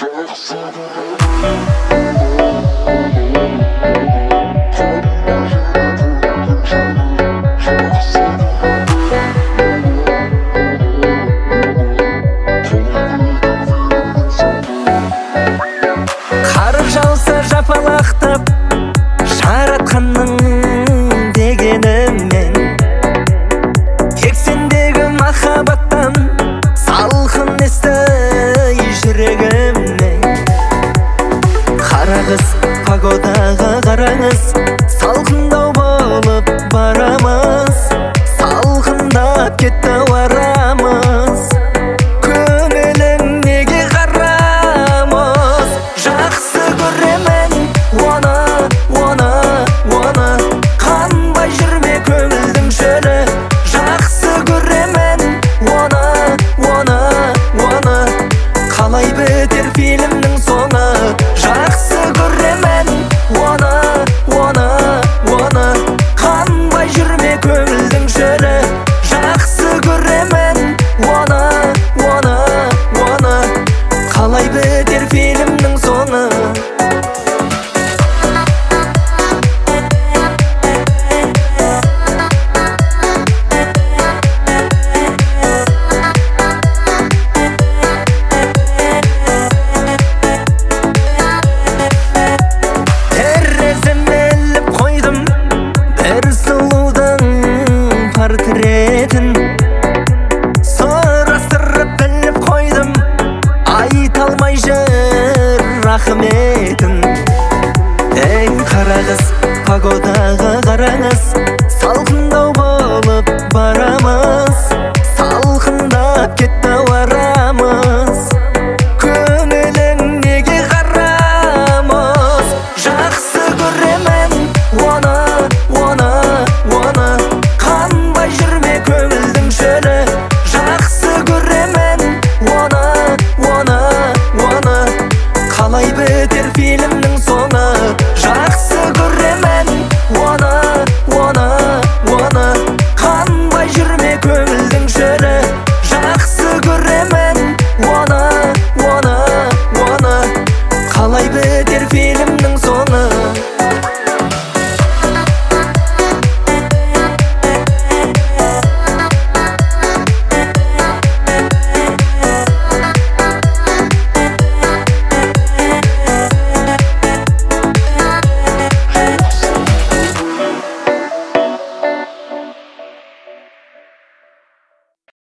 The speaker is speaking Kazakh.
Қар жауса жапалақтап жаратқанның дегенімен, тек сендегі махаббаттан салқын есті жүрегімнен. Қарағыз погодаға қараңыз, салқындау болып барамыз, салқындап кетті арамыз. Көңілің неге қарамыз, жақсы көремін оны қанбай жүрме көңілдің шөлі. Жақсы көремін оны қалай бітер фильмнің соңы. Жақсы көремін оны қанбай жүрме көңілдің шөлі. Жақсы көремін оны қалай бітер фильмнің соңы. Сұрастырып біліп қойдым, айта алмай жүр рахметін. Ей қарағыз погодаға қараңыз,